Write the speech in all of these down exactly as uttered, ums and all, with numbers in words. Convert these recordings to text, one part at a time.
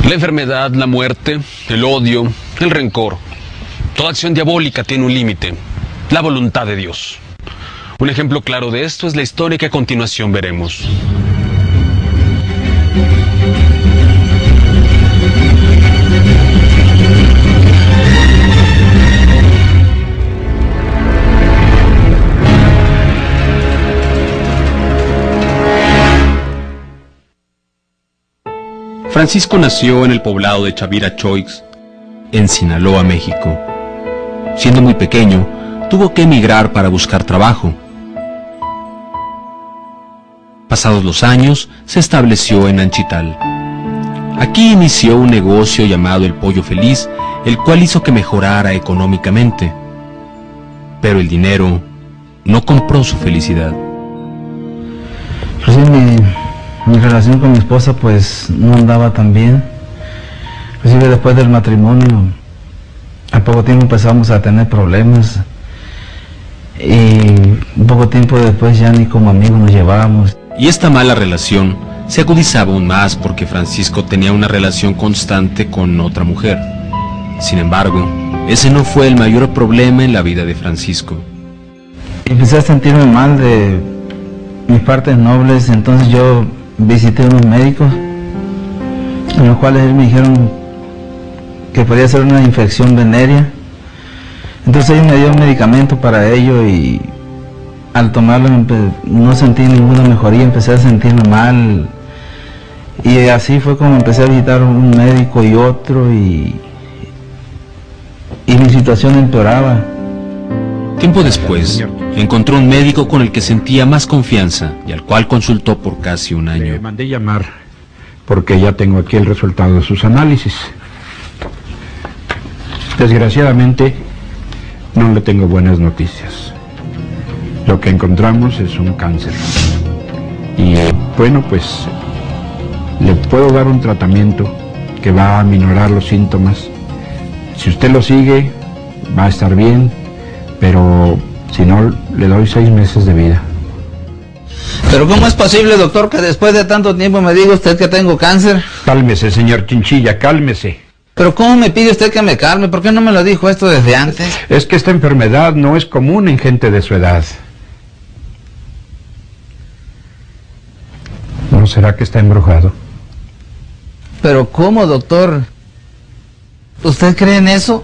La enfermedad, la muerte, el odio, el rencor. Toda acción diabólica tiene un límite, la voluntad de Dios. Un ejemplo claro de esto es la historia que a continuación veremos. Francisco nació en el poblado de Chavirachoix, en Sinaloa, México. Siendo muy pequeño, tuvo que emigrar para buscar trabajo. Pasados los años, se estableció en Anchital. Aquí inició un negocio llamado El Pollo Feliz, el cual hizo que mejorara económicamente. Pero el dinero no compró su felicidad. Pues sí, mi, mi relación con mi esposa pues no andaba tan bien. Inclusive después del matrimonio, al poco tiempo empezamos a tener problemas. Y un poco tiempo después ya ni como amigos nos llevábamos. Y esta mala relación se agudizaba aún más porque Francisco tenía una relación constante con otra mujer. Sin embargo, ese no fue el mayor problema en la vida de Francisco. Empecé a sentirme mal de mis partes nobles, entonces yo visité unos médicos, en los cuales ellos me dijeron que podía ser una infección venérea. Entonces ellos me dieron un medicamento para ello y al tomarlo no sentí ninguna mejoría, empecé a sentirme mal y así fue como empecé a visitar un médico y otro y, y mi situación empeoraba. Tiempo después, encontró un médico con el que sentía más confianza y al cual consultó por casi un año. Le mandé llamar porque ya tengo aquí el resultado de sus análisis. Desgraciadamente, no le tengo buenas noticias. Lo que encontramos es un cáncer. Y bueno, pues le puedo dar un tratamiento que va a aminorar los síntomas. Si usted lo sigue, va a estar bien, pero si no, le doy seis meses de vida. Pero ¿cómo es posible, doctor, que después de tanto tiempo me diga usted que tengo cáncer? Cálmese, señor Chinchilla, cálmese. Pero ¿cómo me pide usted que me calme? ¿Por qué no me lo dijo esto desde antes? Es que esta enfermedad no es común en gente de su edad. ¿No será que está embrujado? Pero ¿cómo, doctor? ¿Usted cree en eso?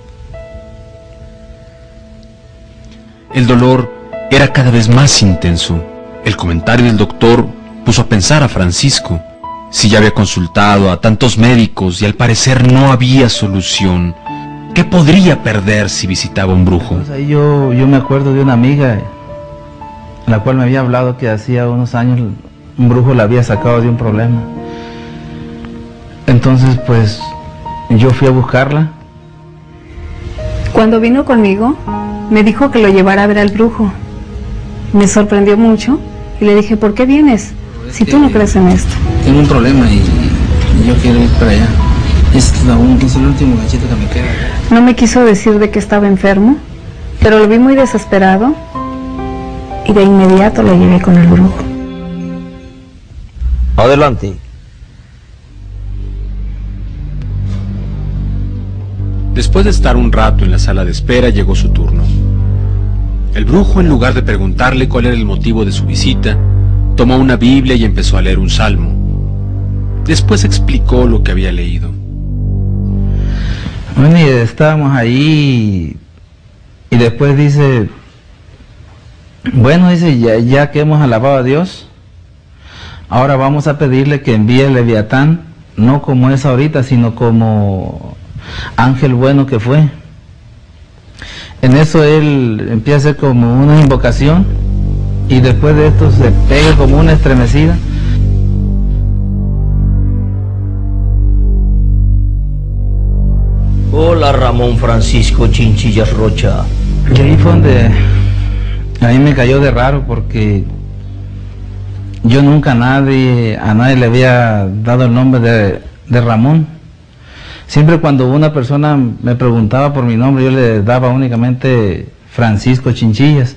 El dolor era cada vez más intenso. El comentario del doctor puso a pensar a Francisco. Si ya había consultado a tantos médicos y al parecer no había solución, ¿qué podría perder si visitaba un brujo? Pues ahí yo, yo me acuerdo de una amiga, la cual me había hablado que hacía unos años un brujo la había sacado de un problema. Entonces pues yo fui a buscarla. Cuando vino conmigo, me dijo que lo llevara a ver al brujo. Me sorprendió mucho y le dije, ¿por qué vienes? Si tú no crees en esto. Tengo un problema y, y yo quiero ir para allá. Es, la, es el último ganchito que me queda. No me quiso decir de que estaba enfermo, pero lo vi muy desesperado y de inmediato lo llevé con el brujo. Adelante. Después de estar un rato en la sala de espera, llegó su turno. El brujo, en lugar de preguntarle cuál era el motivo de su visita, tomó una Biblia y empezó a leer un salmo. Después explicó lo que había leído. Bueno, y estábamos ahí y después dice, bueno, dice, ya, ya que hemos alabado a Dios, ahora vamos a pedirle que envíe el Leviatán, no como es ahorita, sino como ángel bueno que fue. En eso él empieza a hacer como una invocación y después de esto se pega como una estremecida. Hola, Ramón Francisco Chinchillas Rocha. Y ahí fue donde a mí me cayó de raro porque yo nunca a nadie, a nadie le había dado el nombre de, de Ramón. Siempre cuando una persona me preguntaba por mi nombre, yo le daba únicamente Francisco Chinchillas.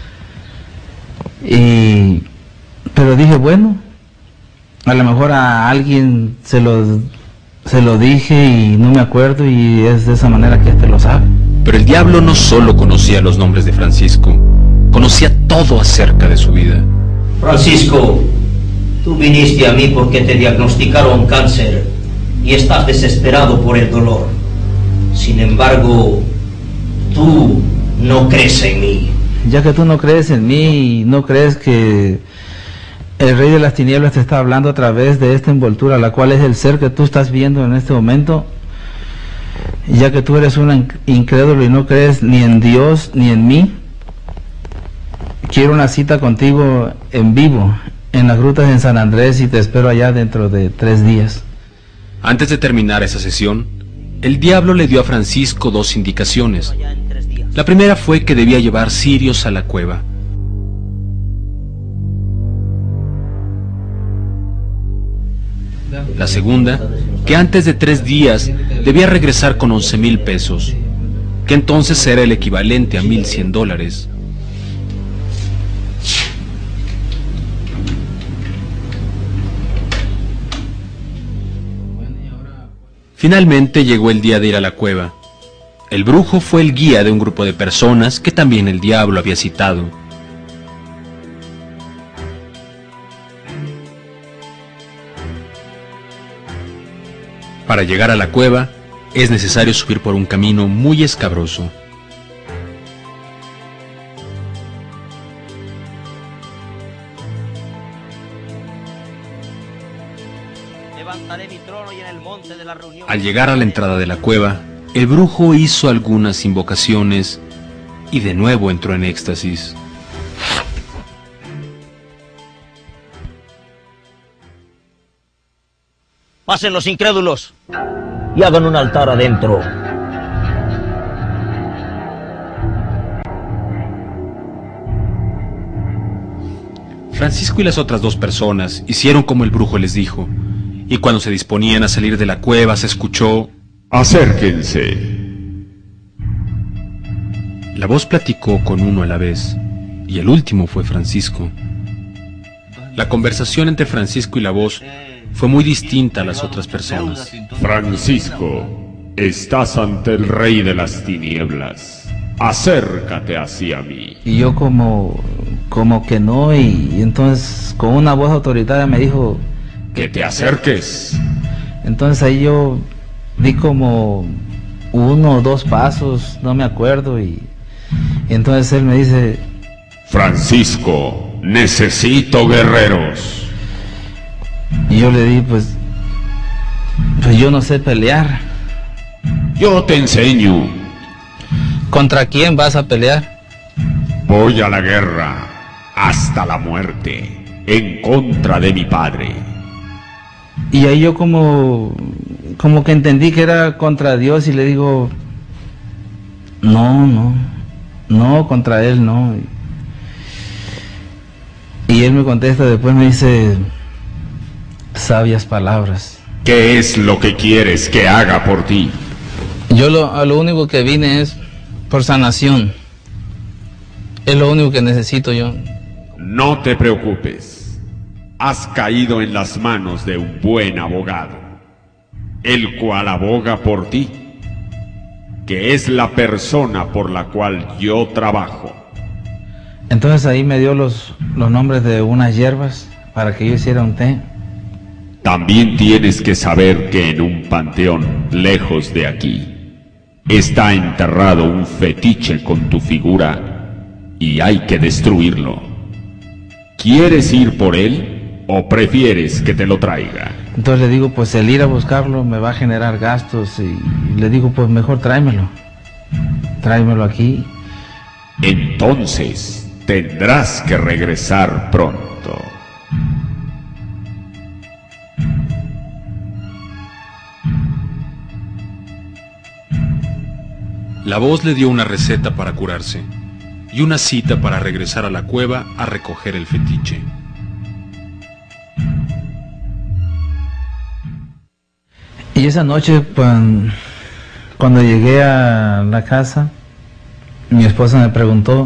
Y, pero dije, bueno, a lo mejor a alguien se lo se lo dije y no me acuerdo, y es de esa manera que este lo sabe. Pero el diablo no solo conocía los nombres de Francisco, conocía todo acerca de su vida. Francisco, tú viniste a mí porque te diagnosticaron cáncer y estás desesperado por el dolor. Sin embargo, tú no crees en mí. Ya que tú no crees en mí y no crees que el rey de las tinieblas te está hablando a través de esta envoltura, la cual es el ser que tú estás viendo en este momento, ya que tú eres un incrédulo y no crees ni en Dios ni en mí, quiero una cita contigo en vivo en las grutas en San Andrés y te espero allá dentro de tres días. Antes de terminar esa sesión, el diablo le dio a Francisco dos indicaciones. La primera fue que debía llevar cirios a la cueva. La segunda, que antes de tres días debía regresar con once mil pesos, que entonces era el equivalente a mil cien dólares. Finalmente llegó el día de ir a la cueva. El brujo fue el guía de un grupo de personas que también el diablo había citado. Para llegar a la cueva, es necesario subir por un camino muy escabroso. Levantaré mi trono y en el monte de la reunión. Al llegar a la entrada de la cueva, el brujo hizo algunas invocaciones y de nuevo entró en éxtasis. Pasen los incrédulos y hagan un altar adentro. Francisco y las otras dos personas hicieron como el brujo les dijo, y cuando se disponían a salir de la cueva se escuchó: Acérquense. La voz platicó con uno a la vez, y el último fue Francisco. La conversación entre Francisco y la voz fue muy distinta a las otras personas. Francisco, estás ante el rey de las tinieblas. Acércate hacia mí. Y yo como, como que no, y, y entonces con una voz autoritaria me dijo que te acerques. Entonces ahí yo di como uno o dos pasos, no me acuerdo, y, y entonces él me dice: Francisco, necesito guerreros. Y yo le di, pues, pues yo no sé pelear. Yo te enseño. ¿Contra quién vas a pelear? Voy a la guerra hasta la muerte en contra de mi padre. Y ahí yo como, como que entendí que era contra Dios y le digo: no, no, no, contra él no. Y él me contesta, después me dice: sabias palabras. ¿Qué es lo que quieres que haga por ti? Yo lo, a lo único que vine es por sanación. Es lo único que necesito yo. No te preocupes. Has caído en las manos de un buen abogado, el cual aboga por ti, que es la persona por la cual yo trabajo. Entonces ahí me dio los, los nombres de unas hierbas para que yo hiciera un té. También tienes que saber que en un panteón lejos de aquí está enterrado un fetiche con tu figura y hay que destruirlo. ¿Quieres ir por él o prefieres que te lo traiga? Entonces le digo, pues el ir a buscarlo me va a generar gastos, y le digo, pues mejor tráemelo. Tráemelo aquí. Entonces tendrás que regresar pronto. La voz le dio una receta para curarse y una cita para regresar a la cueva a recoger el fetiche. Y esa noche, cuando, cuando llegué a la casa, mi esposa me preguntó: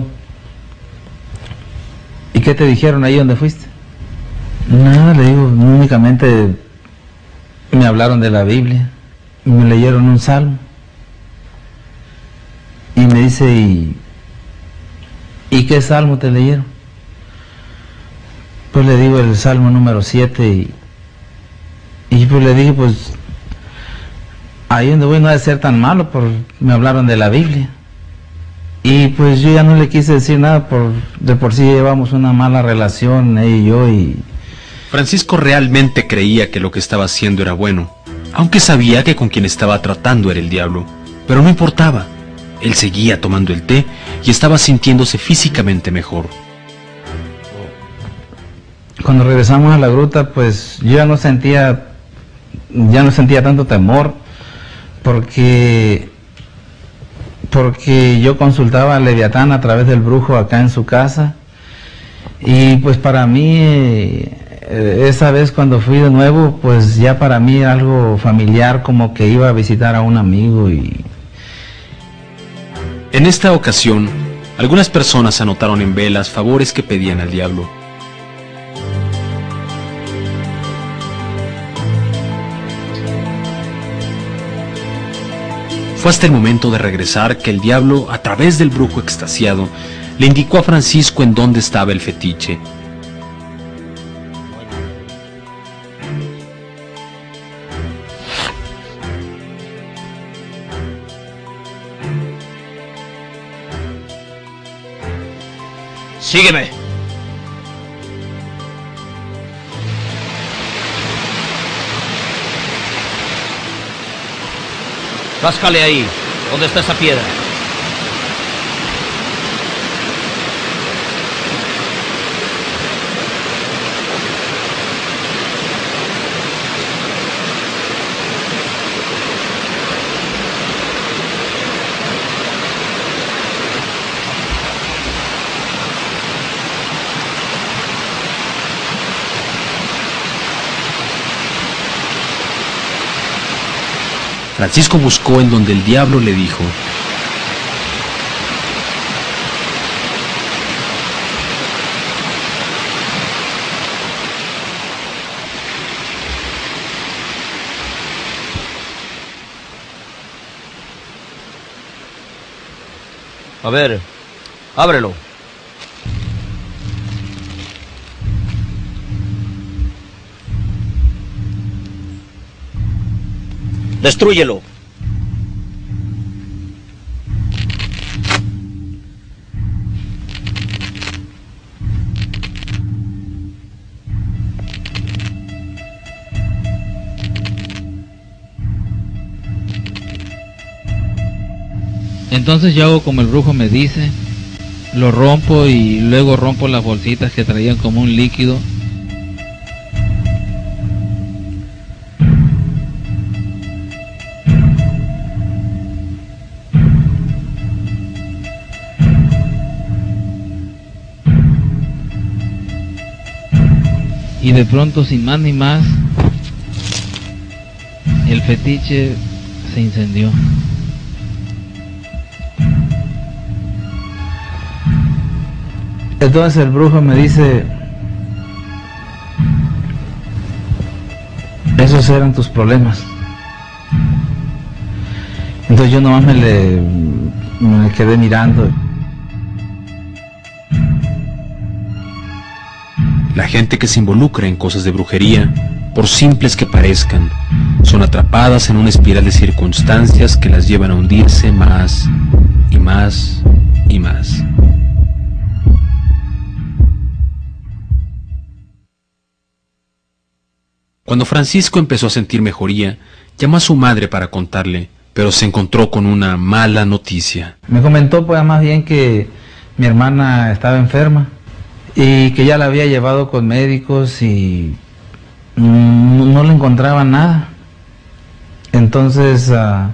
¿y qué te dijeron ahí donde fuiste? Nada, le digo, únicamente me hablaron de la Biblia. me leyeron un salmo. Y me dice, ¿y, ¿y qué salmo te leyeron? Pues le digo el salmo número siete y, y pues le dije, pues ahí donde voy no ha de ser tan malo, por, me hablaron de la Biblia. Y pues yo ya no le quise decir nada, por de por sí llevamos una mala relación, ella y yo. Y Francisco realmente creía que lo que estaba haciendo era bueno, aunque sabía que con quien estaba tratando era el diablo. Pero no importaba, él seguía tomando el té y estaba sintiéndose físicamente mejor. Cuando regresamos a la gruta, pues yo ya no sentía, ya no sentía tanto temor, porque, porque yo consultaba a Leviatán a través del brujo acá en su casa, y pues para mí, eh, esa vez cuando fui de nuevo, pues ya para mí era algo familiar, como que iba a visitar a un amigo. Y en esta ocasión, algunas personas anotaron en velas favores que pedían al diablo. Fue hasta el momento de regresar que el diablo, a través del brujo extasiado, le indicó a Francisco en dónde estaba el fetiche. Sígueme. Ráscale ahí. ¿Dónde está esa piedra? Francisco buscó en donde el diablo le dijo: A ver, ábrelo. Destrúyelo. Entonces yo hago como el brujo me dice, lo rompo y luego rompo las bolsitas que traían como un líquido. Y de pronto, sin más ni más, el fetiche se incendió. entonces el brujo me dice, esos eran tus problemas. Entonces yo nomás me le, me quedé mirando. La gente que se involucra en cosas de brujería, por simples que parezcan, son atrapadas en una espiral de circunstancias que las llevan a hundirse más y más y más. Cuando Francisco empezó a sentir mejoría, llamó a su madre para contarle, pero se encontró con una mala noticia. Me comentó pues más bien que mi hermana estaba enferma y que ya la había llevado con médicos y no, no le encontraban nada. Entonces uh,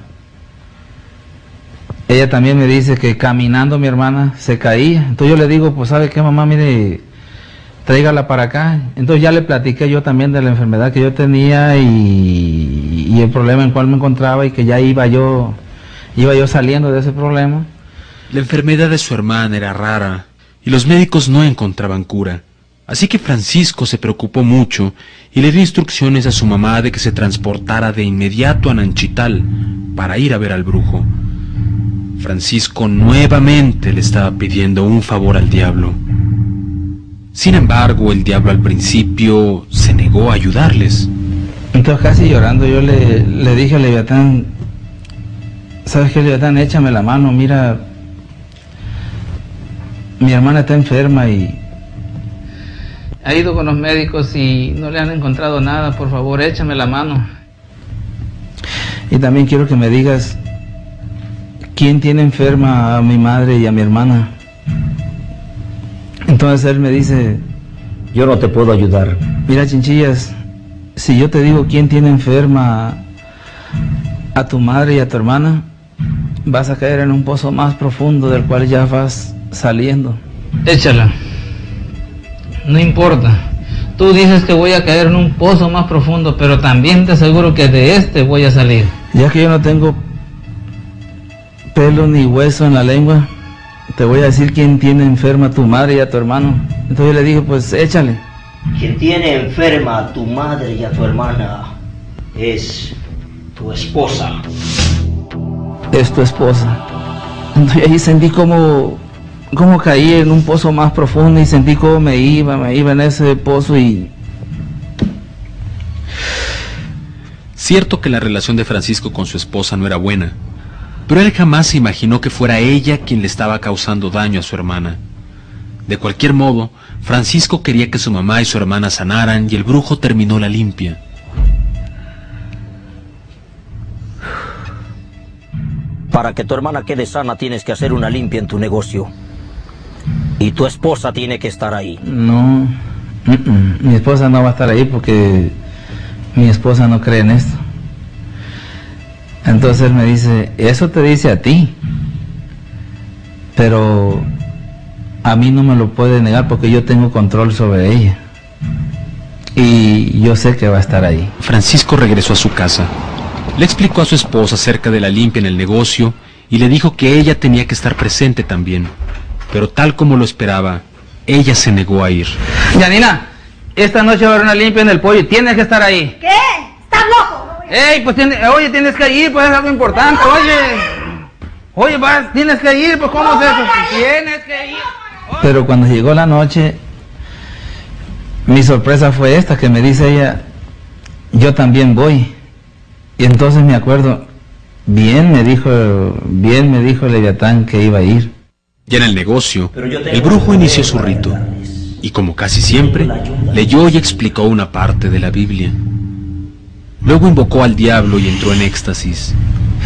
ella también me dice que caminando mi hermana se caía. Entonces yo le digo, pues ¿sabe qué, mamá? Mire, tráigala para acá. Entonces ya le platiqué yo también de la enfermedad que yo tenía y, y el problema en cual me encontraba y que ya iba yo, iba yo saliendo de ese problema. La enfermedad de su hermana era rara y los médicos no encontraban cura, Así que Francisco se preocupó mucho y le dio instrucciones a su mamá de que se transportara de inmediato a Nanchital para ir a ver al brujo. Francisco nuevamente le estaba pidiendo un favor al diablo. Sin embargo, el diablo al principio se negó a ayudarles. Entonces, casi llorando, yo le, le dije a Leviatán, ¿sabes qué, Leviatán? Échame la mano, mira, mi hermana está enferma y ha ido con los médicos y no le han encontrado nada, por favor, échame la mano. Y también quiero que me digas, ¿quién tiene enferma a mi madre y a mi hermana? Entonces él me dice, yo no te puedo ayudar. Mira, Chinchillas, si yo te digo quién tiene enferma a tu madre y a tu hermana, vas a caer en un pozo más profundo del cual ya vas saliendo. Échala. No importa. Tú dices que voy a caer en un pozo más profundo, pero también te aseguro que de este voy a salir. Ya que yo no tengo pelo ni hueso en la lengua, te voy a decir quién tiene enferma a tu madre y a tu hermano. Entonces yo le dije, pues échale. Quien tiene enferma a tu madre y a tu hermana es tu esposa. Es tu esposa. Entonces ahí sentí como, como caí en un pozo más profundo y sentí como me iba, me iba en ese pozo y... Cierto que la relación de Francisco con su esposa no era buena, pero él jamás se imaginó que fuera ella quien le estaba causando daño a su hermana. De cualquier modo, Francisco quería que su mamá y su hermana sanaran y el brujo terminó la limpia. Para que tu hermana quede sana tienes que hacer una limpia en tu negocio. Y tu esposa tiene que estar ahí. No, mm-mm. Mi esposa no va a estar ahí porque mi esposa no cree en esto. Entonces él me dice, eso te dice a ti, pero a mí no me lo puede negar porque yo tengo control sobre ella. Y yo sé que va a estar ahí. Francisco regresó a su casa. Le explicó a su esposa acerca de la limpia en el negocio y le dijo que ella tenía que estar presente también. Pero tal como lo esperaba, ella se negó a ir. Yanina, esta noche va a haber una limpia en el pollo y tienes que estar ahí. ¿Qué? ¿Estás loco? Ey, pues tiene, oye, tienes que ir, pues es algo importante, oye. Oye, vas, tienes que ir, pues ¿cómo es eso? Tienes que ir. Pero cuando llegó la noche, mi sorpresa fue esta, que me dice ella, yo también voy. Y entonces me acuerdo, bien me dijo, bien me dijo Leviatán que iba a ir. Y en el negocio, el brujo inició su rito, y como casi siempre, leyó y explicó una parte de la Biblia. Luego invocó al diablo y entró en éxtasis.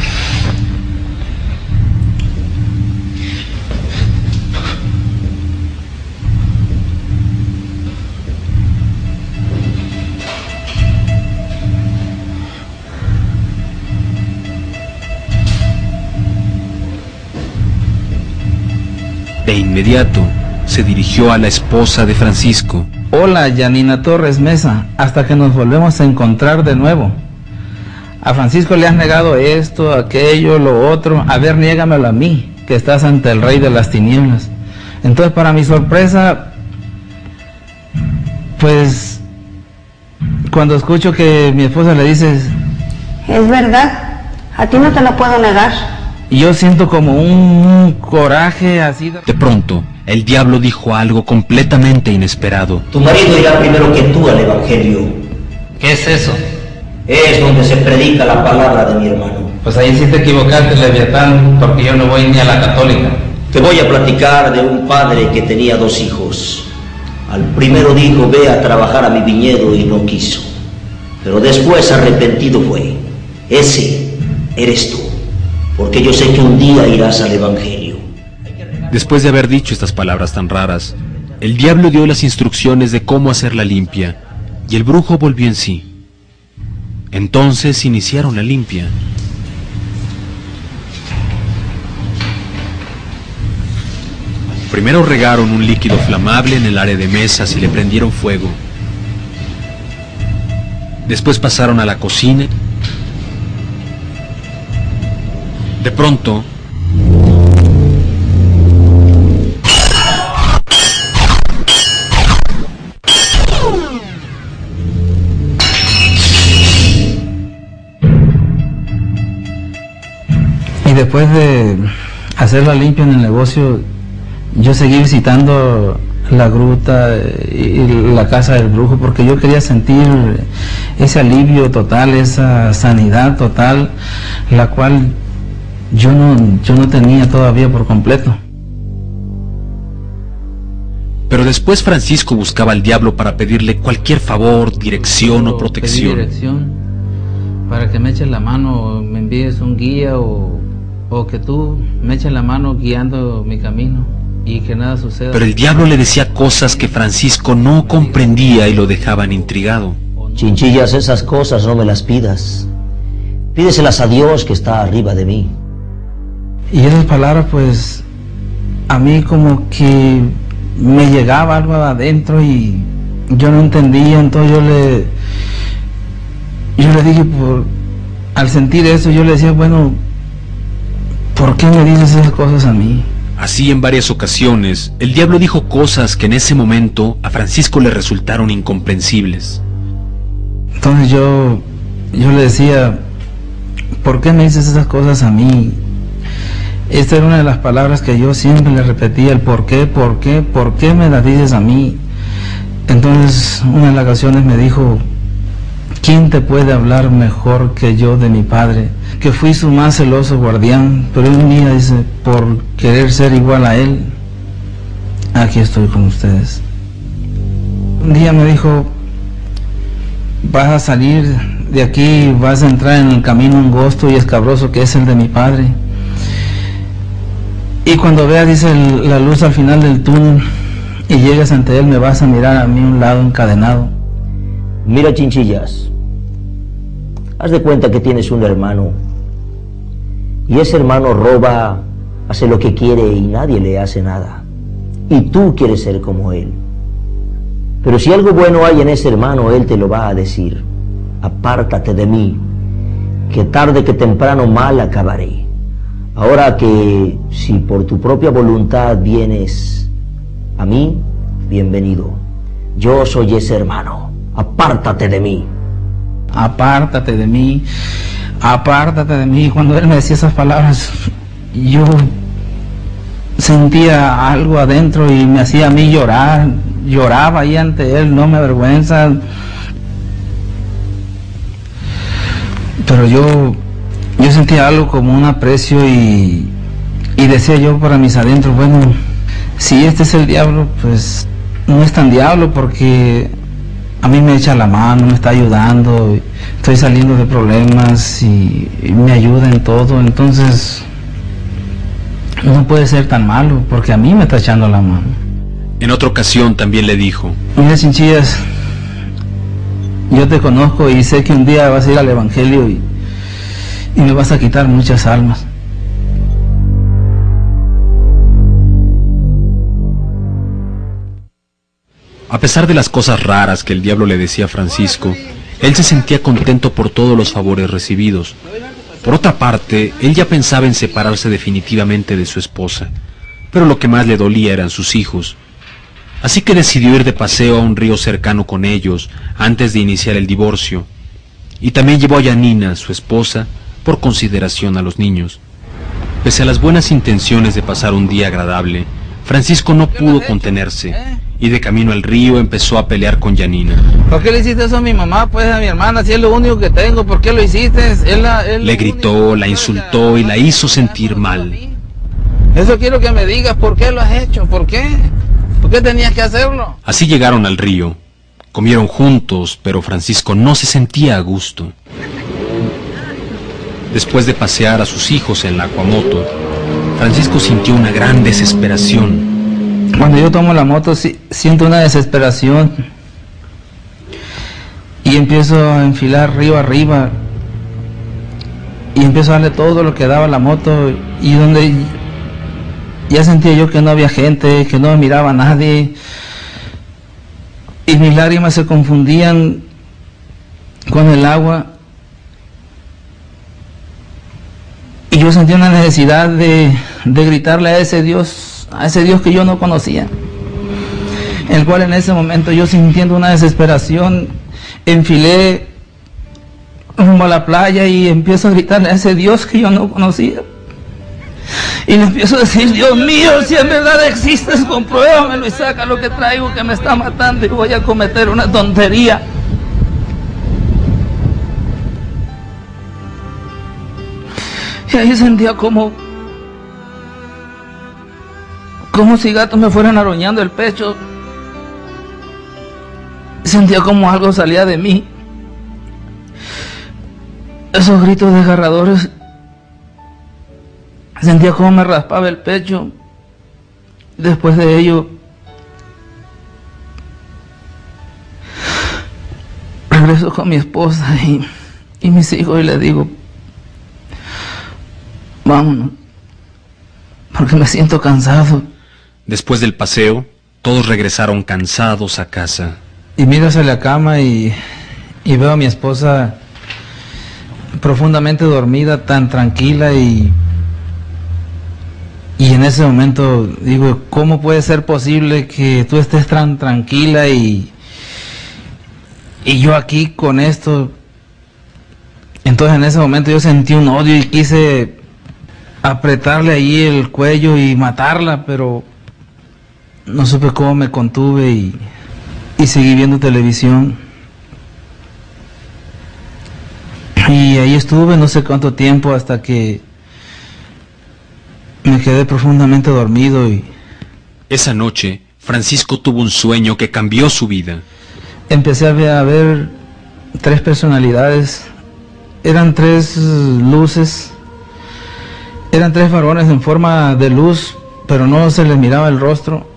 De inmediato se dirigió a la esposa de Francisco. Hola, Yanina Torres Mesa, hasta que nos volvemos a encontrar de nuevo. A Francisco le has negado esto, aquello, lo otro. A ver, niégamelo a mí, que estás ante el rey de las tinieblas. Entonces, para mi sorpresa, pues, cuando escucho que mi esposa le dice... Es verdad, a ti no te lo puedo negar. Y yo siento como un coraje así de... De pronto, el diablo dijo algo completamente inesperado. Tu marido irá primero que tú al evangelio. ¿Qué es eso? Es donde se predica la palabra de mi hermano. Pues ahí sí te equivocaste, Leviatán, porque yo no voy ni a la católica. Te voy a platicar de un padre que tenía dos hijos. Al primero dijo, ve a trabajar a mi viñedo, y no quiso. Pero después arrepentido fue. Ese eres tú, porque yo sé que un día irás al evangelio. Después de haber dicho estas palabras tan raras, el diablo dio las instrucciones de cómo hacer la limpia, y el brujo volvió en sí. Entonces iniciaron la limpia. Primero regaron un líquido flamable en el área de mesas y le prendieron fuego. Después pasaron a la cocina. De pronto, después de hacer la limpia en el negocio, yo seguí visitando la gruta y la casa del brujo porque yo quería sentir ese alivio total, esa sanidad total, la cual yo no, yo no tenía todavía por completo. Pero después Francisco buscaba al diablo para pedirle cualquier favor, dirección o protección. Pedí dirección para que me eches la mano, me envíes un guía o, o que tú me eches la mano guiando mi camino y que nada suceda. Pero el diablo le decía cosas que Francisco no comprendía y lo dejaban intrigado. Chinchillas, esas cosas no me las pidas. Pídeselas a Dios que está arriba de mí. Y esas palabras, pues, a mí como que me llegaba algo adentro y yo no entendía, entonces yo le yo le dije, por al sentir eso, yo le decía, bueno, ¿por qué me dices esas cosas a mí? Así en varias ocasiones, el diablo dijo cosas que en ese momento a Francisco le resultaron incomprensibles. Entonces yo, yo le decía, ¿por qué me dices esas cosas a mí? Esta era una de las palabras que yo siempre le repetía, el por qué, por qué, por qué me las dices a mí. Entonces una de las ocasiones me dijo, ¿quién te puede hablar mejor que yo de mi padre? Que fui su más celoso guardián, pero un día, dice, por querer ser igual a él, aquí estoy con ustedes. Un día me dijo, vas a salir de aquí, vas a entrar en el camino angosto y escabroso que es el de mi padre. Y cuando veas, dice, el, la luz al final del túnel y llegas ante él, me vas a mirar a mí un lado encadenado. Mira, Chinchillas, haz de cuenta que tienes un hermano y ese hermano roba, hace lo que quiere y nadie le hace nada. Y tú quieres ser como él. Pero si algo bueno hay en ese hermano, él te lo va a decir. Apártate de mí, que tarde que temprano mal acabaré. Ahora que si por tu propia voluntad vienes a mí, bienvenido. Yo soy ese hermano. Apártate de mí. Apártate de mí. Apártate de mí. Cuando él me decía esas palabras, yo sentía algo adentro y me hacía a mí llorar. Lloraba ahí ante él, no me avergüenza. Pero yo... Yo sentía algo como un aprecio y, y decía yo para mis adentros, bueno, si este es el diablo, pues no es tan diablo porque a mí me echa la mano, me está ayudando, estoy saliendo de problemas y, y me ayuda en todo, entonces no puede ser tan malo porque a mí me está echando la mano. En otra ocasión también le dijo, mira, Chinchillas, yo te conozco y sé que un día vas a ir al Evangelio y y me vas a quitar muchas almas. A pesar de las cosas raras que el diablo le decía a Francisco, él se sentía contento por todos los favores recibidos. Por otra parte, él ya pensaba en separarse definitivamente de su esposa, pero lo que más le dolía eran sus hijos. Así que decidió ir de paseo a un río cercano con ellos antes de iniciar el divorcio, y también llevó a Yanina, su esposa, por consideración a los niños. Pese a las buenas intenciones de pasar un día agradable, Francisco no pudo contenerse y de camino al río empezó a pelear con Yanina. ¿Por qué le hiciste eso a mi mamá, pues a mi hermana? Si es lo único que tengo, ¿por qué lo hiciste? Es la, es le gritó, la insultó y la hizo sentir mal. Eso quiero que me digas, ¿por qué lo has hecho? ¿Por qué? ¿Por qué tenías que hacerlo? Así llegaron al río. Comieron juntos, pero Francisco no se sentía a gusto. Después de pasear a sus hijos en la acuamoto, Francisco sintió una gran desesperación. Cuando yo tomo la moto, sí, siento una desesperación y empiezo a enfilar río arriba y empiezo a darle todo lo que daba la moto y donde ya sentía yo que no había gente, que no me miraba nadie y mis lágrimas se confundían con el agua. Y yo sentí una necesidad de, de gritarle a ese Dios, a ese Dios que yo no conocía, el cual en ese momento yo sintiendo una desesperación, enfilé rumbo a la playa y empiezo a gritarle a ese Dios que yo no conocía. Y le empiezo a decir, Dios mío, si en verdad existes, compruébamelo y saca lo que traigo que me está matando y voy a cometer una tontería. Y ahí sentía como, como si gatos me fueran arañando el pecho. Sentía como algo salía de mí. Esos gritos desgarradores. Sentía como me raspaba el pecho. Después de ello, regreso con mi esposa y, y mis hijos y les digo, vámonos, porque me siento cansado. Después del paseo, todos regresaron cansados a casa. Y miro hacia la cama y, y veo a mi esposa profundamente dormida, tan tranquila, y, y en ese momento digo, ¿cómo puede ser posible que tú estés tan tranquila y, y yo aquí con esto? Entonces en ese momento yo sentí un odio y quise apretarle ahí el cuello y matarla, pero no supe cómo me contuve y, y seguí viendo televisión. Y ahí estuve no sé cuánto tiempo hasta que me quedé profundamente dormido. Y esa noche, Francisco tuvo un sueño que cambió su vida. Empecé a ver, a ver tres personalidades. Eran tres luces. Eran tres varones en forma de luz, pero no se les miraba el rostro.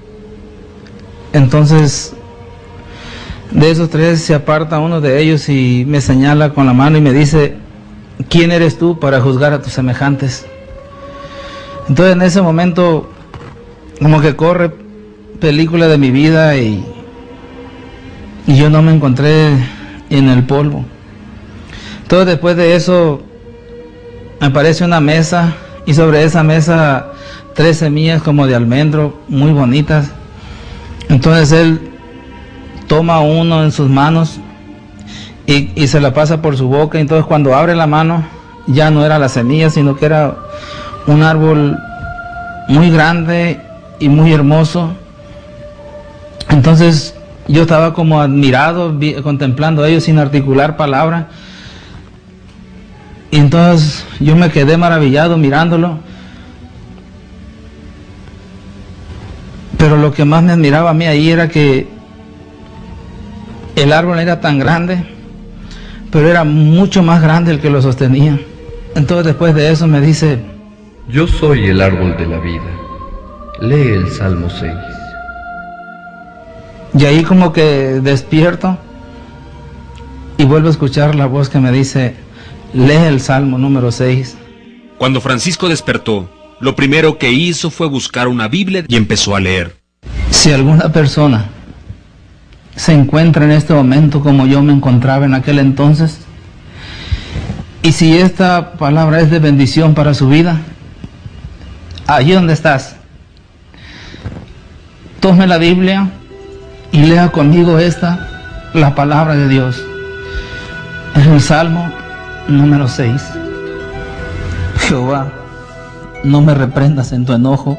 Entonces, de esos tres se aparta uno de ellos y me señala con la mano y me dice, ¿quién eres tú para juzgar a tus semejantes? Entonces en ese momento, como que corre película de mi vida y, y yo no me encontré en el polvo. Entonces después de eso, me aparece una mesa y sobre esa mesa tres semillas como de almendro, muy bonitas. Entonces él toma uno en sus manos y, y se la pasa por su boca. Entonces cuando abre la mano ya no era la semilla, sino que era un árbol muy grande y muy hermoso. Entonces yo estaba como admirado, vi, contemplando a ellos sin articular palabra. Y entonces yo me quedé maravillado mirándolo. Pero lo que más me admiraba a mí ahí era que el árbol era tan grande, pero era mucho más grande el que lo sostenía. Entonces después de eso me dice, yo soy el árbol de la vida. Lee el Salmo seis. Y ahí como que despierto y vuelvo a escuchar la voz que me dice, lee el Salmo número seis. Cuando Francisco despertó, lo primero que hizo fue buscar una Biblia y empezó a leer. Si alguna persona se encuentra en este momento como yo me encontraba en aquel entonces, y si esta palabra es de bendición para su vida, allí donde estás, tome la Biblia y lea conmigo esta, la palabra de Dios. Es el Salmo número seis. Jehová, no me reprendas en tu enojo,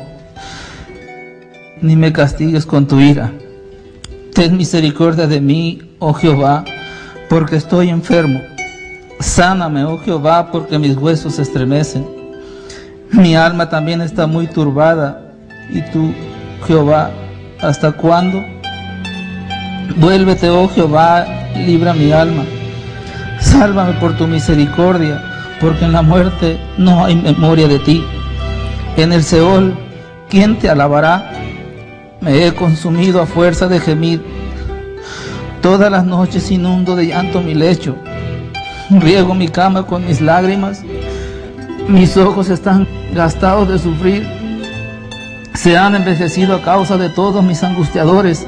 ni me castigues con tu ira. Ten misericordia de mí, oh Jehová, porque estoy enfermo. Sáname, oh Jehová, porque mis huesos se estremecen. Mi alma también está muy turbada. Y tú, Jehová, ¿hasta cuándo? Vuélvete, oh Jehová, libra mi alma. Sálvame por tu misericordia, porque en la muerte no hay memoria de ti. En el Seol, ¿quién te alabará? Me he consumido a fuerza de gemir. Todas las noches inundo de llanto mi lecho. Riego mi cama con mis lágrimas. Mis ojos están gastados de sufrir. Se han envejecido a causa de todos mis angustiadores.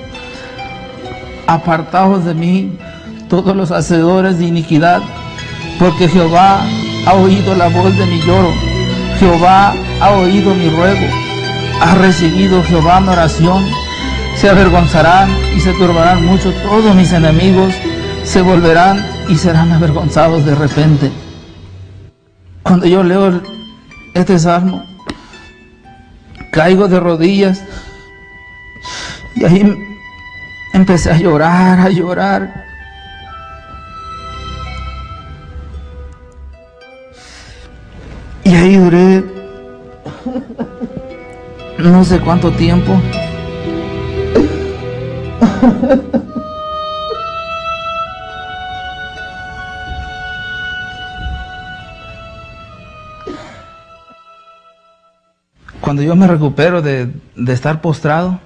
Apartaos de mí todos los hacedores de iniquidad, porque Jehová ha oído la voz de mi lloro. Jehová ha oído mi ruego. Ha recibido Jehová mi oración. Se avergonzarán y se turbarán mucho todos mis enemigos. Se volverán y serán avergonzados de repente. Cuando yo leo este salmo, caigo de rodillas y ahí empecé a llorar, a llorar. Y ahí duré no sé cuánto tiempo. Cuando yo me recupero de, de estar postrado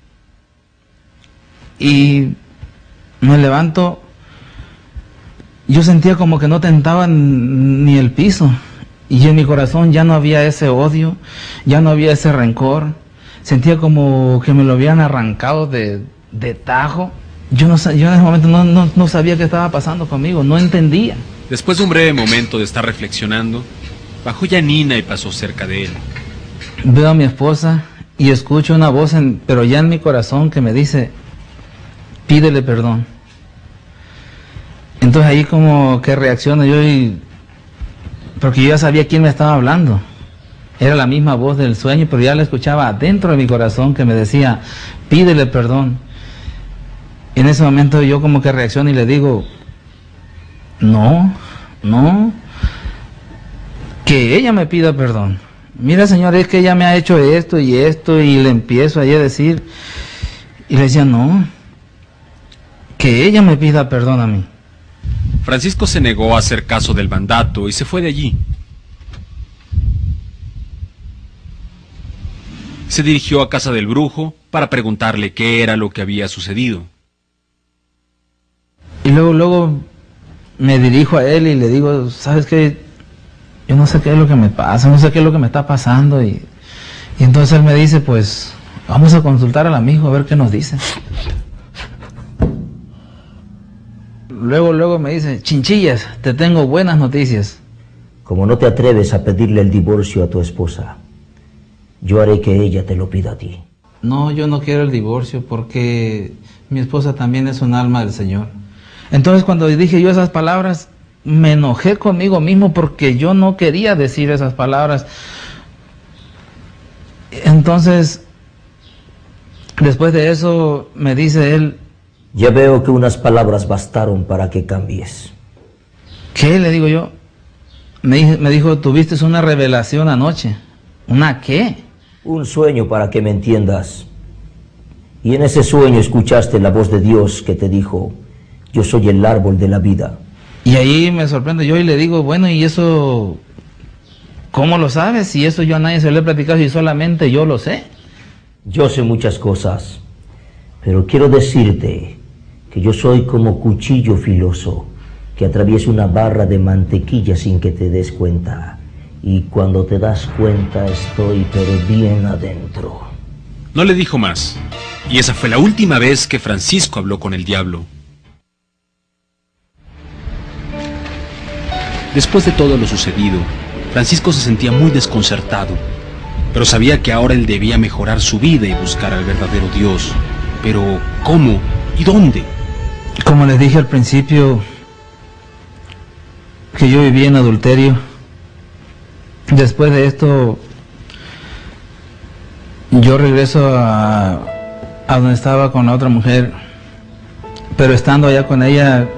y me levanto, yo sentía como que no tentaba ni el piso. Y en mi corazón ya no había ese odio, ya no había ese rencor. Sentía como que me lo habían arrancado de, de tajo. Yo, no, yo en ese momento no, no, no sabía qué estaba pasando conmigo, no entendía. Después de un breve momento de estar reflexionando, bajó Yanina y pasó cerca de él. Veo a mi esposa y escucho una voz, en, pero ya en mi corazón, que me dice, pídele perdón. Entonces ahí como que reacciono yo y... porque yo ya sabía quién me estaba hablando. Era la misma voz del sueño, pero ya la escuchaba dentro de mi corazón que me decía, pídele perdón. Y en ese momento yo como que reacciono y le digo, no, no, que ella me pida perdón. Mira, señor, es que ella me ha hecho esto y esto, y le empiezo ahí a decir, y le decía, no, que ella me pida perdón a mí. Francisco se negó a hacer caso del mandato y se fue de allí. Se dirigió a casa del brujo para preguntarle qué era lo que había sucedido. Y luego, luego me dirijo a él y le digo, ¿sabes qué? Yo no sé qué es lo que me pasa, no sé qué es lo que me está pasando. Y, y entonces él me dice, pues, vamos a consultar al amigo a ver qué nos dice. Luego, luego me dice, Chinchillas, te tengo buenas noticias. Como no te atreves a pedirle el divorcio a tu esposa, yo haré que ella te lo pida a ti. No, yo no quiero el divorcio porque mi esposa también es un alma del Señor. Entonces cuando dije yo esas palabras, me enojé conmigo mismo porque yo no quería decir esas palabras. Entonces, después de eso, me dice él, ya veo que unas palabras bastaron para que cambies. ¿qué? Le digo yo. Me, me dijo, tuviste una revelación anoche. ¿Una qué? Un sueño, para que me entiendas. Y en ese sueño escuchaste la voz de Dios que te dijo, yo soy el árbol de la vida. Y ahí me sorprendo yo y le digo, bueno, ¿y eso cómo lo sabes? Si eso yo a nadie se lo he platicado y solamente yo lo sé. Yo sé muchas cosas, pero quiero decirte que yo soy como cuchillo filoso que atraviesa una barra de mantequilla sin que te des cuenta. Y cuando te das cuenta estoy pero bien adentro. No le dijo más, y esa fue la última vez que Francisco habló con el diablo. Después de todo lo sucedido, Francisco se sentía muy desconcertado, pero sabía que ahora él debía mejorar su vida y buscar al verdadero Dios. Pero, ¿cómo? ¿Y dónde? Como les dije al principio, que yo vivía en adulterio. Después de esto, yo regreso a, a donde estaba con la otra mujer, pero estando allá con ella,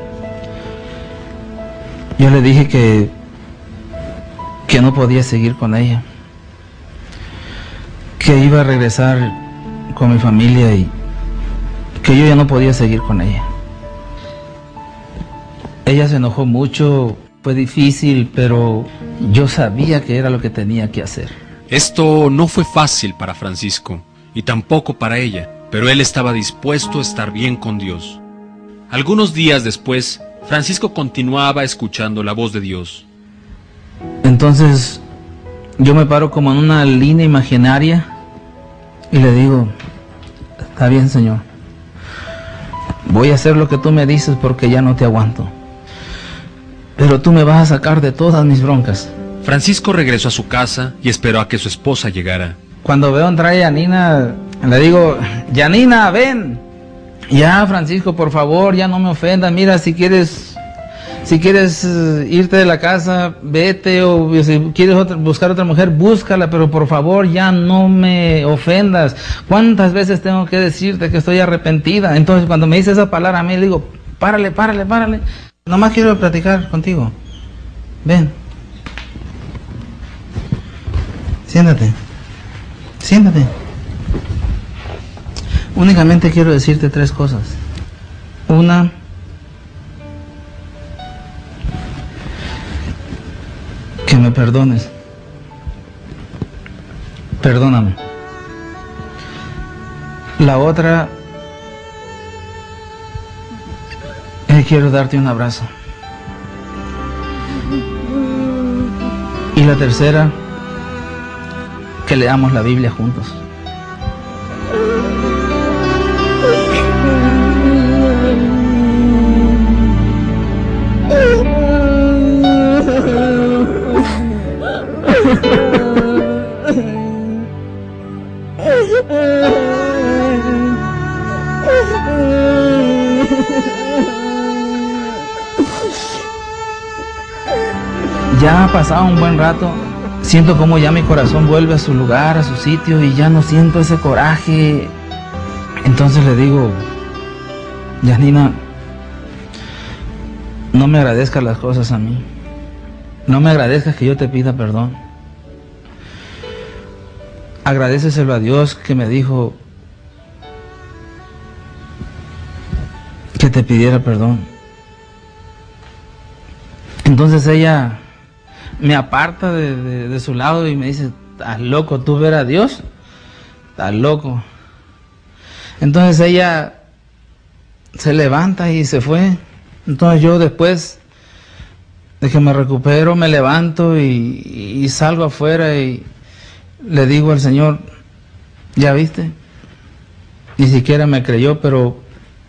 yo le dije que, que no podía seguir con ella, que iba a regresar con mi familia y que yo ya no podía seguir con ella. Ella se enojó mucho, fue difícil, pero yo sabía que era lo que tenía que hacer. Esto no fue fácil para Francisco, y tampoco para ella, pero él estaba dispuesto a estar bien con Dios. Algunos días después, Francisco continuaba escuchando la voz de Dios. Entonces, yo me paro como en una línea imaginaria y le digo, está bien, Señor, voy a hacer lo que tú me dices porque ya no te aguanto, pero tú me vas a sacar de todas mis broncas. Francisco regresó a su casa y esperó a que su esposa llegara. Cuando veo entrar a Yanina, le digo, Yanina, ven. Ya, Francisco, por favor, ya no me ofendas. Mira, si quieres, Si quieres uh, irte de la casa, vete, o si quieres otra, buscar otra mujer, búscala, pero por favor ya no me ofendas. ¿Cuántas veces tengo que decirte que estoy arrepentida? Entonces cuando me dice esa palabra a mí le digo, párale, párale, párale. Nomás quiero platicar contigo. Ven. Siéntate. Siéntate. Únicamente quiero decirte tres cosas. Una, que me perdones. Perdóname. La otra, eh, quiero darte un abrazo. Y la tercera, que leamos la Biblia juntos. Ya ha pasado un buen rato, siento como ya mi corazón vuelve a su lugar, a su sitio, y ya no siento ese coraje. Entonces le digo, Yasnina, no me agradezcas las cosas a mí, no me agradezcas que yo te pida perdón. Agradéceselo a Dios que me dijo que te pidiera perdón. Entonces ella me aparta de, de, de su lado y me dice, ¿estás loco tú ver a Dios? ¿Estás loco? Entonces ella se levanta y se fue. Entonces yo después de que me recupero me levanto y, y salgo afuera y le digo al Señor, ¿ya viste? Ni siquiera me creyó, pero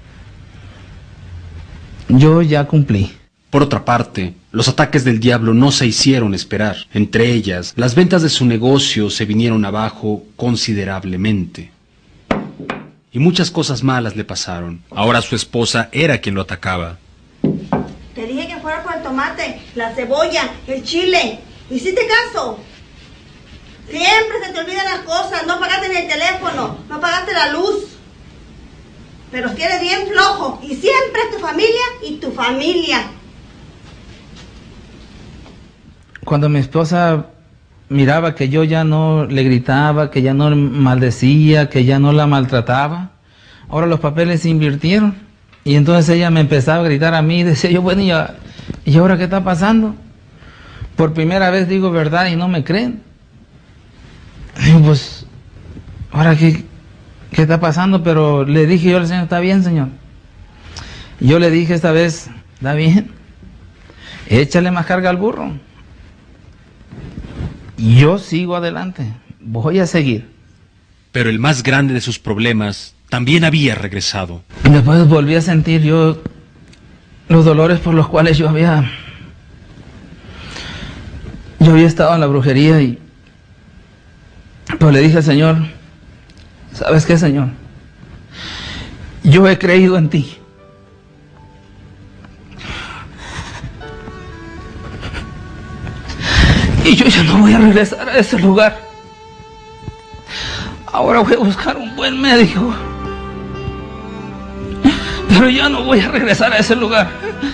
yo ya cumplí. Por otra parte, los ataques del diablo no se hicieron esperar. Entre ellas, las ventas de su negocio se vinieron abajo considerablemente. Y muchas cosas malas le pasaron. Ahora su esposa era quien lo atacaba. Te dije que fuera por el tomate, la cebolla, el chile. ¿Hiciste caso? Siempre se te olvidan las cosas. No pagaste ni el teléfono, no pagaste la luz. Pero si eres bien flojo. Y siempre es tu familia y tu familia. Cuando mi esposa miraba que yo ya no le gritaba, que ya no maldecía, que ya no la maltrataba, ahora los papeles se invirtieron. Y entonces ella me empezaba a gritar a mí y decía yo, bueno, ¿y, ¿y ahora qué está pasando? Por primera vez digo verdad y no me creen. Y pues, ¿ahora qué, qué está pasando? Pero le dije yo al Señor, está bien, Señor. Yo le dije esta vez, está bien, échale más carga al burro. Yo sigo adelante, voy a seguir. Pero el más grande de sus problemas también había regresado. Y después volví a sentir yo los dolores por los cuales yo había... Yo había estado en la brujería y... Pero le dije al Señor, ¿sabes qué, Señor? Yo he creído en ti. Y yo ya no voy a regresar a ese lugar. Ahora voy a buscar un buen médico. Pero ya no voy a regresar a ese lugar.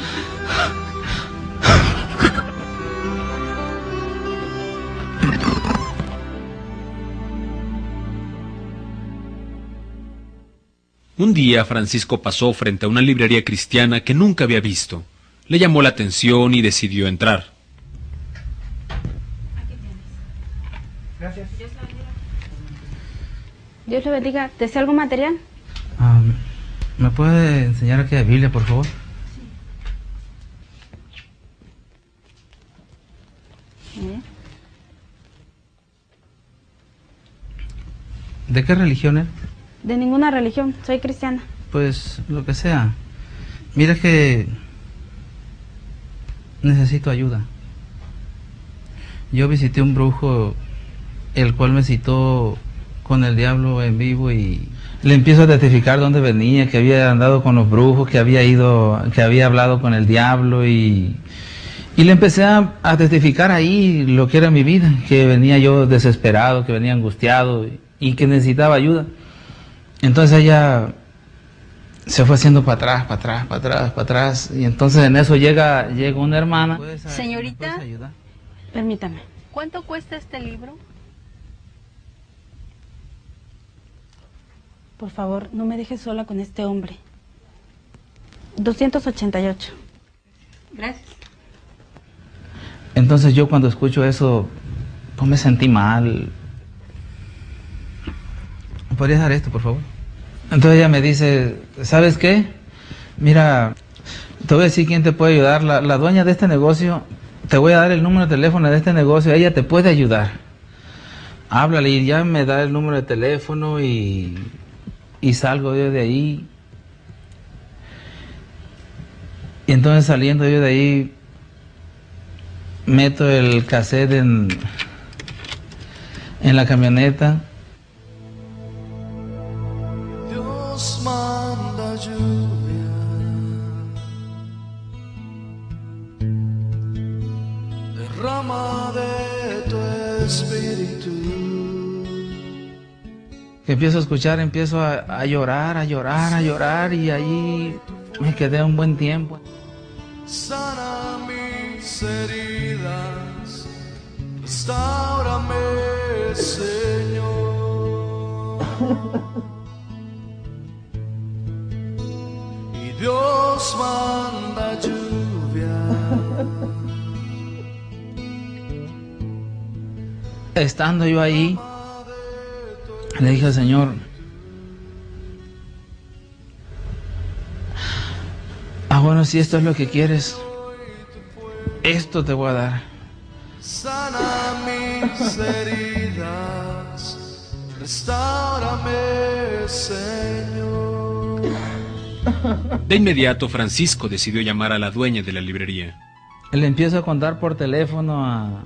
Un día Francisco pasó frente a una librería cristiana que nunca había visto. Le llamó la atención y decidió entrar. Gracias. Dios le bendiga. ¿Desea algún material? Um, ¿Me puede enseñar aquí la Biblia, por favor? Sí. ¿De qué religión es? De ninguna religión. Soy cristiana. Pues lo que sea. Mira que necesito ayuda. Yo visité un brujo, el cual me citó con el diablo en vivo y... le empiezo a testificar dónde venía, que había andado con los brujos, que había ido, que había hablado con el diablo y, y le empecé a, a testificar ahí lo que era mi vida, que venía yo desesperado, que venía angustiado y, y que necesitaba ayuda. Entonces ella se fue haciendo para atrás, para atrás, para atrás, para atrás y entonces en eso llega, llega una hermana. Señorita, Permítame. ¿cuánto cuesta este libro? Por favor, no me dejes sola con este hombre. doscientos ochenta y ocho. Gracias. Entonces yo cuando escucho eso, pues me sentí mal. ¿Podrías dar esto, por favor? Entonces ella me dice, ¿sabes qué? Mira, te voy a decir quién te puede ayudar. La, la dueña de este negocio, te voy a dar el número de teléfono de este negocio, ella te puede ayudar. Háblale y ya me da el número de teléfono y, y salgo yo de ahí. Y entonces saliendo yo de ahí, meto el cassette en, en la camioneta. Dios manda lluvia, derrama de tu espíritu. Que empiezo a escuchar, empiezo a, a llorar, a llorar, a llorar y ahí me quedé un buen tiempo. Sana mis heridas, restáurame, Señor. Y Dios manda lluvia. Estando yo ahí, le dije al Señor, ah, bueno, si esto es lo que quieres, esto te voy a dar. Sana mis heridas, restáurame, Señor. De inmediato, Francisco decidió llamar a la dueña de la librería. Le empiezo a contar por teléfono a,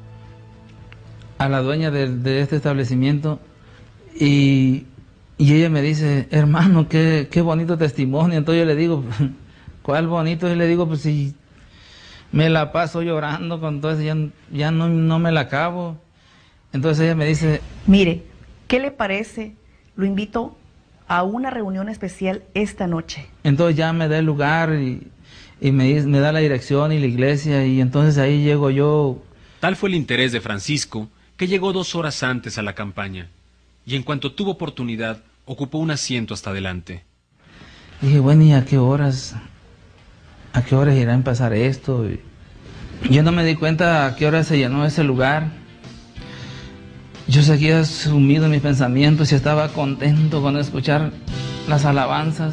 a la dueña de, de este establecimiento y, y ella me dice, hermano, qué, qué bonito testimonio. Entonces yo le digo, ¿cuál bonito? Y le digo, pues si me la paso llorando con todo eso, ya, ya no, no me la acabo. Entonces ella me dice, mire, ¿qué le parece? Lo invito a una reunión especial esta noche. Entonces ya me da el lugar y, y me, me da la dirección y la iglesia y entonces ahí llego yo. Tal fue el interés de Francisco que llegó dos horas antes a la campaña y en cuanto tuvo oportunidad ocupó un asiento hasta adelante. Dije, bueno, ¿y a qué horas? ¿A qué horas irá a pasar esto? Y yo no me di cuenta a qué hora se llenó ese lugar. Yo seguía sumido en mis pensamientos y estaba contento con escuchar las alabanzas.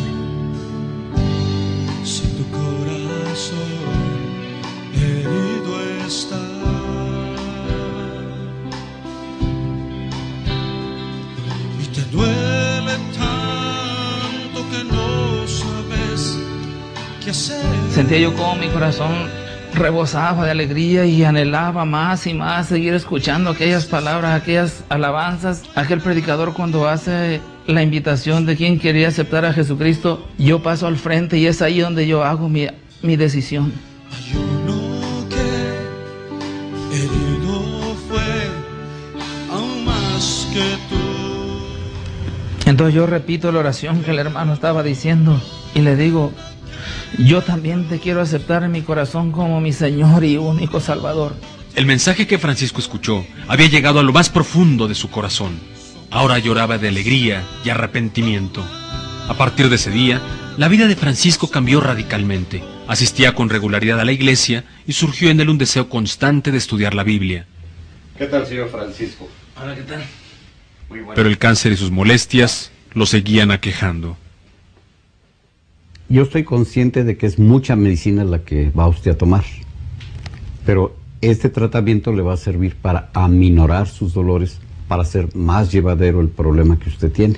Si tu corazón herido está, y te duele tanto que no sabes qué hacer. Sentía yo como mi corazón rebosaba de alegría y anhelaba más y más seguir escuchando aquellas palabras, aquellas alabanzas. Aquel predicador cuando hace la invitación de quien quería aceptar a Jesucristo, yo paso al frente y es ahí donde yo hago mi, mi decisión. Hay uno que herido fue aún más que tú. Entonces yo repito la oración que el hermano estaba diciendo y le digo, yo también te quiero aceptar en mi corazón como mi Señor y único Salvador. El mensaje que Francisco escuchó había llegado a lo más profundo de su corazón. Ahora lloraba de alegría y arrepentimiento. A partir de ese día, la vida de Francisco cambió radicalmente. Asistía con regularidad a la iglesia y surgió en él un deseo constante de estudiar la Biblia. ¿Qué tal, señor Francisco? Hola, ¿qué tal? Muy bueno. Pero el cáncer y sus molestias lo seguían aquejando. Yo estoy consciente de que es mucha medicina la que va usted a tomar, pero este tratamiento le va a servir para aminorar sus dolores, para hacer más llevadero el problema que usted tiene.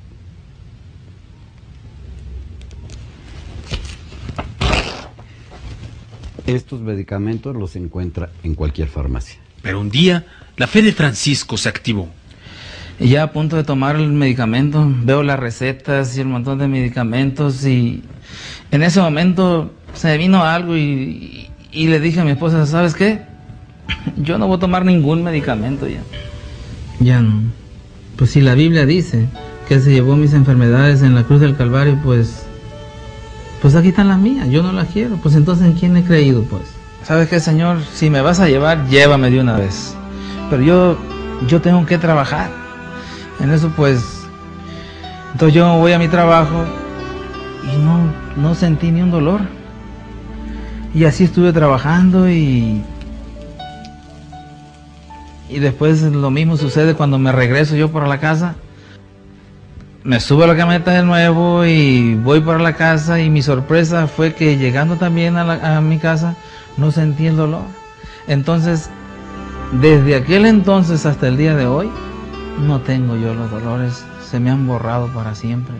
Estos medicamentos los encuentra en cualquier farmacia. Pero un día, la fe de Francisco se activó. Y ya a punto de tomar el medicamento, veo las recetas y el montón de medicamentos y en ese momento se me vino algo y, y le dije a mi esposa, ¿sabes qué? Yo no voy a tomar ningún medicamento ya. Ya no. Pues si la Biblia dice que Él se llevó mis enfermedades en la cruz del Calvario, pues, pues aquí están las mías, yo no las quiero. Pues entonces, ¿en quién he creído, pues? ¿Sabes qué, Señor? Si me vas a llevar, llévame de una vez. Pero yo, yo tengo que trabajar. En eso, pues, entonces yo voy a mi trabajo y no, no sentí ni un dolor. Y así estuve trabajando y... Y después lo mismo sucede cuando me regreso yo para la casa. Me subo a la camioneta de nuevo y voy para la casa y mi sorpresa fue que llegando también a, la, a mi casa no sentí el dolor. Entonces, desde aquel entonces hasta el día de hoy, no tengo yo los dolores, se me han borrado para siempre.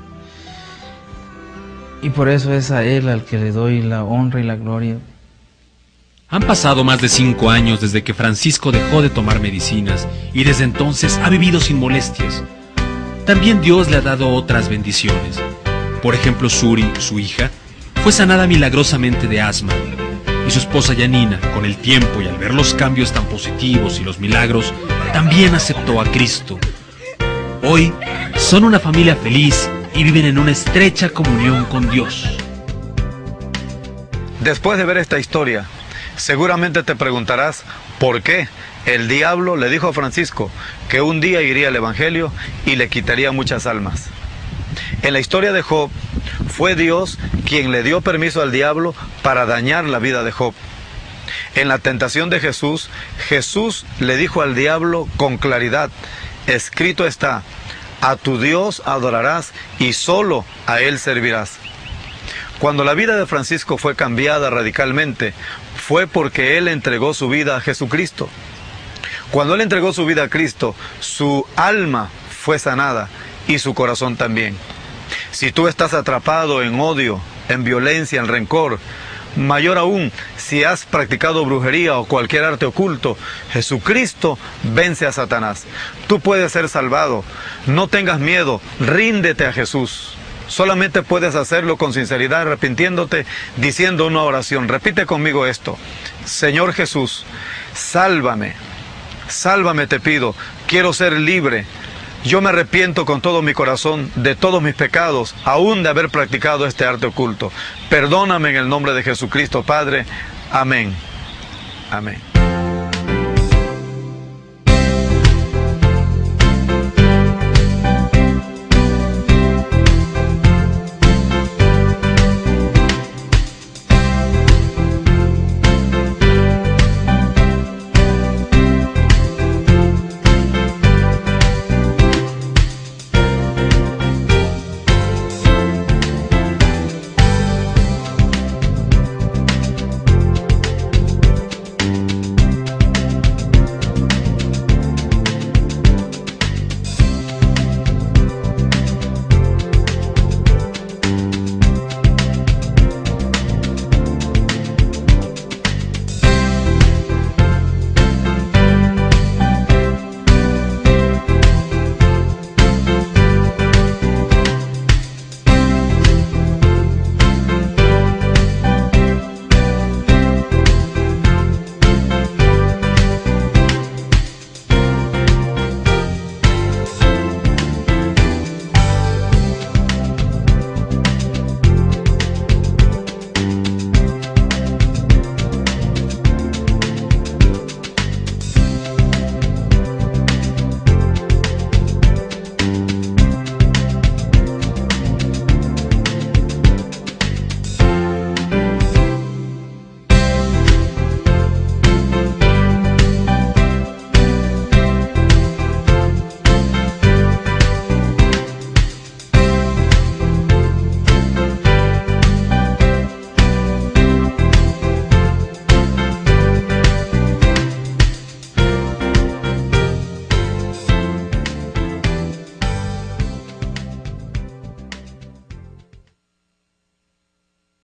Y por eso es a Él al que le doy la honra y la gloria. Han pasado más de cinco años desde que Francisco dejó de tomar medicinas y desde entonces ha vivido sin molestias. También Dios le ha dado otras bendiciones. Por ejemplo, Suri, su hija, fue sanada milagrosamente de asma. Y su esposa Yanina, con el tiempo y al ver los cambios tan positivos y los milagros, también aceptó a Cristo. Hoy son una familia feliz y viven en una estrecha comunión con Dios. Después de ver esta historia, seguramente te preguntarás por qué el diablo le dijo a Francisco que un día iría al Evangelio y le quitaría muchas almas. En la historia de Job, fue Dios quien le dio permiso al diablo para dañar la vida de Job. En la tentación de Jesús, Jesús le dijo al diablo con claridad, escrito está, a tu Dios adorarás y solo a Él servirás. Cuando la vida de Francisco fue cambiada radicalmente, fue porque él entregó su vida a Jesucristo. Cuando él entregó su vida a Cristo, su alma fue sanada y su corazón también. Si tú estás atrapado en odio, en violencia, en rencor, mayor aún, si has practicado brujería o cualquier arte oculto, Jesucristo vence a Satanás. Tú puedes ser salvado. No tengas miedo, ríndete a Jesús. Solamente puedes hacerlo con sinceridad, arrepintiéndote, diciendo una oración. Repite conmigo esto. Señor Jesús, sálvame, sálvame te pido, quiero ser libre. Yo me arrepiento con todo mi corazón de todos mis pecados, aún de haber practicado este arte oculto. Perdóname en el nombre de Jesucristo, Padre. Amén. Amén.